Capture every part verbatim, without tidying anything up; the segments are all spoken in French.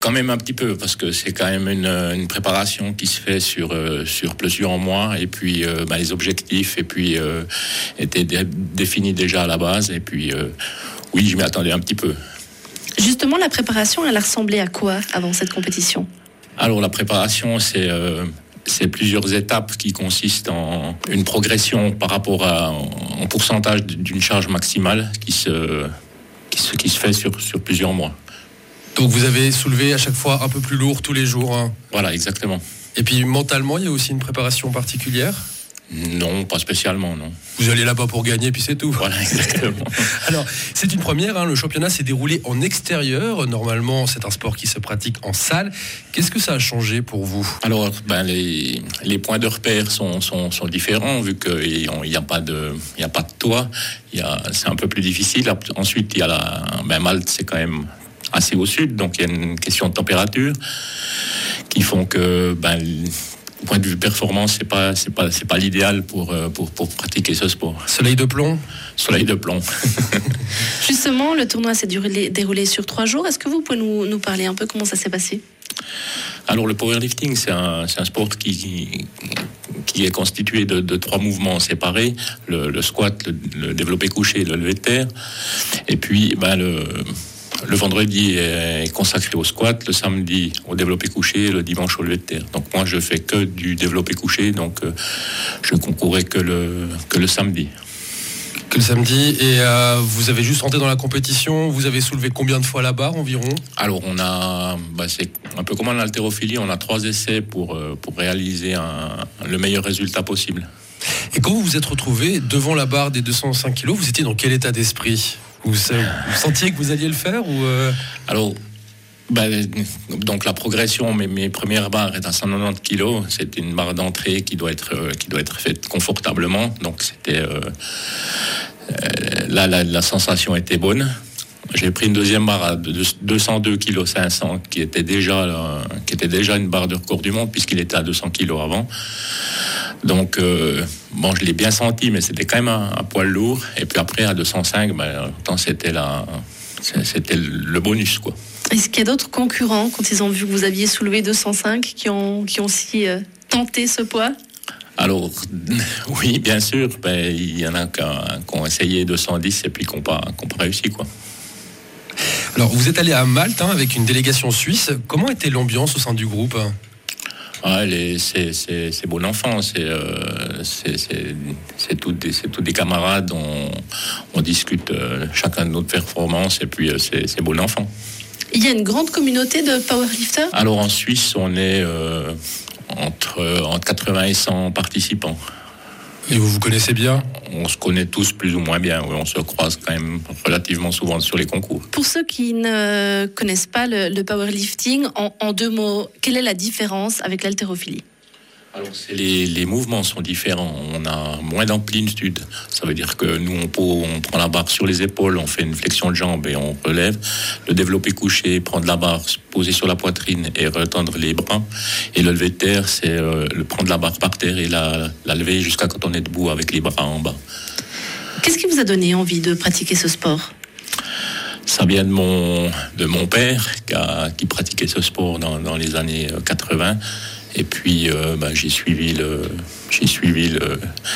Quand même un petit peu, parce que c'est quand même une, une préparation qui se fait sur, euh, sur plusieurs mois, et puis euh, bah, les objectifs et puis, euh, étaient dé- définis déjà à la base, et puis euh, oui, je m'y attendais un petit peu. Justement, la préparation, elle a ressemblé à quoi avant cette compétition ? Alors la préparation, c'est, euh, c'est plusieurs étapes qui consistent en une progression par rapport à, en pourcentage d'une charge maximale qui se, qui se, qui se fait sur, sur plusieurs mois. Donc vous avez soulevé à chaque fois un peu plus lourd tous les jours. Hein. Voilà, exactement. Et puis mentalement, il y a aussi une préparation particulière ? Non, pas spécialement, non. Vous allez là-bas pour gagner, puis c'est tout. Voilà, exactement. Alors, c'est une première, hein, le championnat s'est déroulé en extérieur. Normalement, c'est un sport qui se pratique en salle. Qu'est-ce que ça a changé pour vous ? Alors, ben, les, les points de repère sont, sont, sont différents, vu qu'il n'y a pas de, il y a pas de toit. Il y a, c'est un peu plus difficile. Ensuite, il y a la, ben, Malte, c'est quand même assez au sud, donc il y a une question de température qui font que, ben, au point de vue performance, c'est pas, c'est pas, c'est pas l'idéal pour, pour, pour pratiquer ce sport. Soleil de plomb ? Soleil de plomb. Justement, le tournoi s'est déroulé, déroulé sur trois jours. Est-ce que vous pouvez nous, nous parler un peu comment ça s'est passé ? Alors, le powerlifting, c'est un, c'est un sport qui, qui est constitué de, de trois mouvements séparés. Le, le squat, le, le développé couché et le levé de terre. Et puis, ben, le... Le vendredi est consacré au squat, le samedi au développé couché, le dimanche au levé de terre. Donc moi, je fais que du développé couché, donc euh, je concourais que le, que le samedi. Que le samedi. Et euh, vous avez juste rentré dans la compétition, vous avez soulevé combien de fois la barre environ ? Alors on a, bah, c'est un peu comme en haltérophilie, on a trois essais pour, euh, pour réaliser un, le meilleur résultat possible. Et quand vous vous êtes retrouvé devant la barre des deux cent cinq kilos, vous étiez dans quel état d'esprit ? Vous, vous sentiez que vous alliez le faire ou euh... Alors, ben, donc la progression, mes, mes premières barres est à cent quatre-vingt-dix kilos. C'est une barre d'entrée qui doit être, euh, qui doit être faite confortablement. Donc c'était euh, euh, là la, la sensation était bonne. J'ai pris une deuxième barre à deux cent deux virgule cinq kilos, qui était déjà là, qui était déjà une barre de record du monde puisqu'il était à deux cents kilos avant. Donc, euh, bon, je l'ai bien senti, mais c'était quand même un, un poil lourd. Et puis après, à deux cent cinq, ben, c'était, la, c'était le bonus, quoi. Est-ce qu'il y a d'autres concurrents, quand ils ont vu que vous aviez soulevé deux cent cinq, qui ont, qui ont aussi euh, tenté ce poids ? Alors, oui, bien sûr. Ben, il y en a qui ont essayé deux cent dix et puis qui n'ont pas, qui n'ont pas réussi, quoi. Alors, vous êtes allé à Malte hein, avec une délégation suisse. Comment était l'ambiance au sein du groupe ? Ah, les, c'est, c'est, c'est bon enfant, c'est, euh, c'est, c'est, c'est, tous des, c'est tous des camarades, on, on discute euh, chacun de notre performance et puis euh, c'est, c'est bon enfant. Il y a une grande communauté de powerlifters ? Alors en Suisse, on est euh, entre, entre quatre-vingts et cent participants. Et vous vous connaissez bien ? On se connaît tous plus ou moins bien, oui, on se croise quand même relativement souvent sur les concours. Pour ceux qui ne connaissent pas le, le powerlifting, en, en deux mots, quelle est la différence avec l'haltérophilie ? Alors, c'est les, les mouvements sont différents. On a moins d'amplitude. Ça veut dire que nous, on, peut, on prend la barre sur les épaules, on fait une flexion de jambe et on relève. Le développé couché, prendre la barre posée sur la poitrine et retendre les bras. Et le lever de terre, c'est euh, le prendre la barre par terre et la, la lever jusqu'à quand on est debout avec les bras en bas. Qu'est-ce qui vous a donné envie de pratiquer ce sport ? Ça vient de mon, de mon père qui, a, qui pratiquait ce sport dans, dans les années quatre-vingts. Et puis, euh, ben, j'ai suivi le, j'ai suivi le,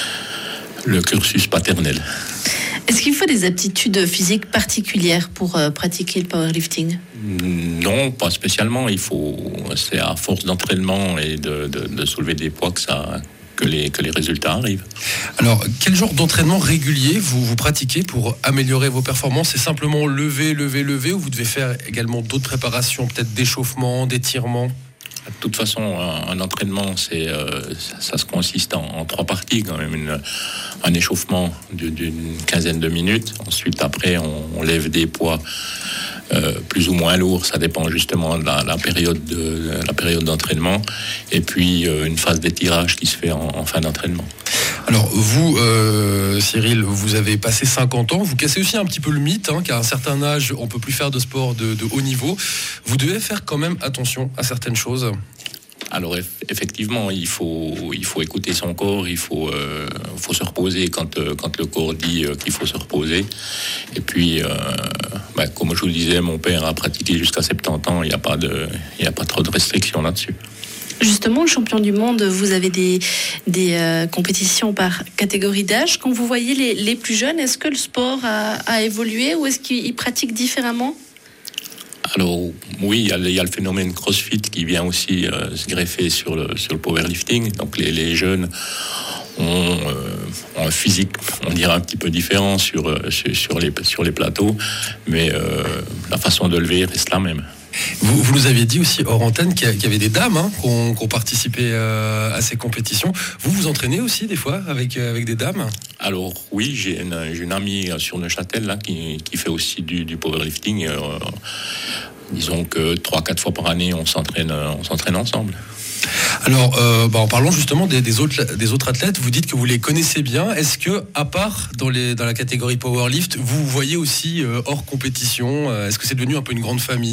le cursus paternel. Est-ce qu'il faut des aptitudes physiques particulières pour euh, pratiquer le powerlifting ? Non, pas spécialement. Il faut, c'est à force d'entraînement et de, de, de soulever des poids que ça, que les, que les résultats arrivent. Alors, quel genre d'entraînement régulier vous, vous pratiquez pour améliorer vos performances ? C'est simplement lever, lever, lever, ou vous devez faire également d'autres préparations, peut-être d'échauffement, d'étirement ? De toute façon, un, un entraînement, c'est, euh, ça, ça se consiste en, en trois parties quand même. Une, un échauffement d'une, d'une quinzaine de minutes. Ensuite, après, on, on lève des poids euh, plus ou moins lourds. Ça dépend justement de la, la, période, de, de la période d'entraînement. Et puis, euh, une phase d'étirage qui se fait en, en fin d'entraînement. Alors vous, euh, Cyril, vous avez passé cinquante ans, vous cassez aussi un petit peu le mythe, hein, qu'à un certain âge, on ne peut plus faire de sport de, de haut niveau. Vous devez faire quand même attention à certaines choses. Alors effectivement, il faut, il faut écouter son corps, il faut, euh, faut se reposer quand, euh, quand le corps dit euh, qu'il faut se reposer. Et puis, euh, bah, comme je vous le disais, mon père a pratiqué jusqu'à soixante-dix ans, il n'y a pas de, il n'y a pas trop de restrictions là-dessus. Justement, le champion du monde, vous avez des, des euh, compétitions par catégorie d'âge. Quand vous voyez les, les plus jeunes, est-ce que le sport a, a évolué ou est-ce qu'ils pratiquent différemment ? Alors oui, il y, a, il y a le phénomène CrossFit qui vient aussi euh, se greffer sur le, sur le powerlifting. Donc les, les jeunes ont, euh, ont un physique, on dirait un petit peu différent sur, sur, sur, les, sur les plateaux, mais euh, la façon de lever reste la même. Vous, vous nous aviez dit aussi hors antenne qu'il y avait des dames hein, qui ont, qui ont participé euh, à ces compétitions. Vous vous entraînez aussi des fois avec, avec des dames ? Alors oui, j'ai une, j'ai une amie sur Neuchâtel là, qui, qui fait aussi du, du powerlifting. Euh, disons que trois quatre fois par année, on s'entraîne, on s'entraîne ensemble. Alors, euh, bah en parlant justement des, des, autres, des autres athlètes, vous dites que vous les connaissez bien. Est-ce que, à part dans, les, dans la catégorie powerlift, vous voyez aussi euh, hors compétition euh, est-ce que c'est devenu un peu une grande famille ?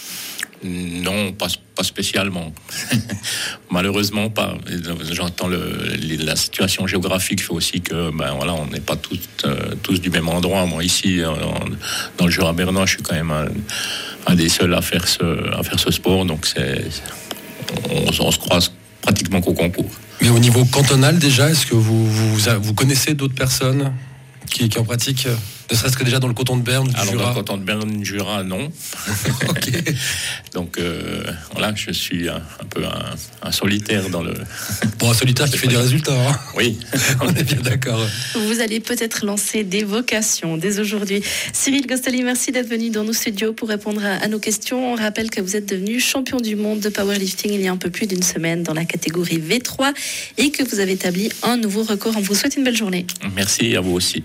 Non, pas, pas spécialement. Malheureusement pas. J'entends le, la situation géographique fait aussi que ben voilà, on n'est pas tous, euh, tous du même endroit. Moi ici, en, dans le Jura bernois, je suis quand même un, un des seuls à faire ce, à faire ce sport. Donc c'est, on, on se croise pratiquement qu'au concours. Mais au niveau cantonal déjà, est-ce que vous, vous, vous connaissez d'autres personnes qui, qui en pratiquent ? Ne serait-ce que déjà dans le canton de Berne, du Alors, Jura. dans le canton de Berne, du Jura, non. Okay. Donc, euh, voilà, je suis un, un peu un, un solitaire dans le... Bon, un solitaire qui fait des résultats. Hein. Oui. On est bien d'accord. Vous allez peut-être lancer des vocations dès aujourd'hui. Cyril Gosteli, merci d'être venu dans nos studios pour répondre à, à nos questions. On rappelle que vous êtes devenu champion du monde de powerlifting il y a un peu plus d'une semaine dans la catégorie V trois et que vous avez établi un nouveau record. On vous souhaite une belle journée. Merci à vous aussi.